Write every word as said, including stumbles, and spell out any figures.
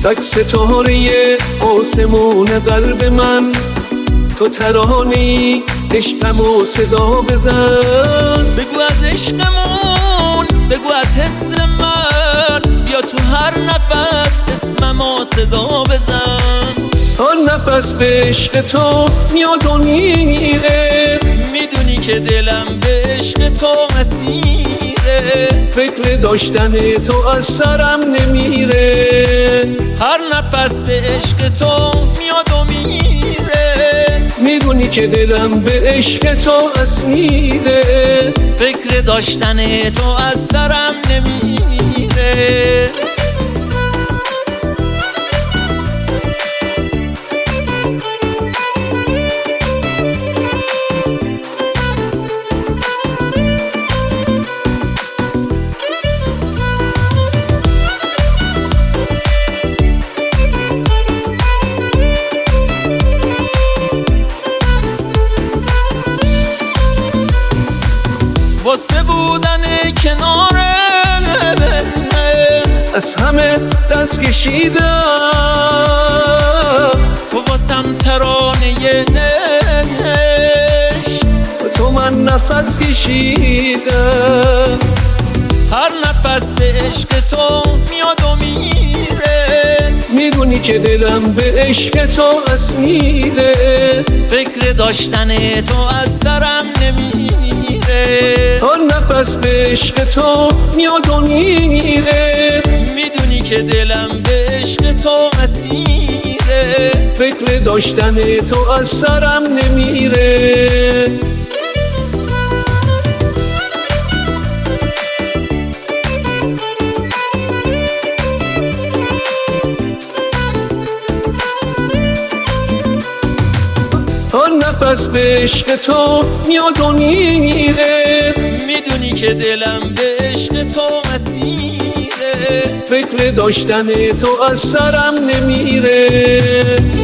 تک ستاره آسمون قلب من، تو ترانه‌ای عشقمو صدا بزن. بگو از عشقمون، بگو از حس من، بیا تو هر نفس اسممو صدا بزن. هر نفس به عشق تو میاد و میره، میدونی که دلم به عشق تو اسیره. فکر داشتن تو از سرم نمیره، هر نفس به عشق تو میاد و میره. میدونی که دلم به عشق تو اسیره. فکر داشتن تو از سرم نمیره. واسه بودن کنار از همه دست کشیدم، تو واسم ترانه نش، تو من نفس کشیدم. هر نفس به عشق تو میاد و میره. میدونی که دلم به عشق تو اسیره. فکر داشتن تو از سرم نمیره. هر نفس به عشق تو میاد و میره. میدونی که دلم به عشق تو اسیره. فکر داشتن تو از سرم نمیره. هر نفس به عشق تو میاد و میره. میدونی که دلم به عشق تو اسیره. فکر داشتن تو از سرم نمیره.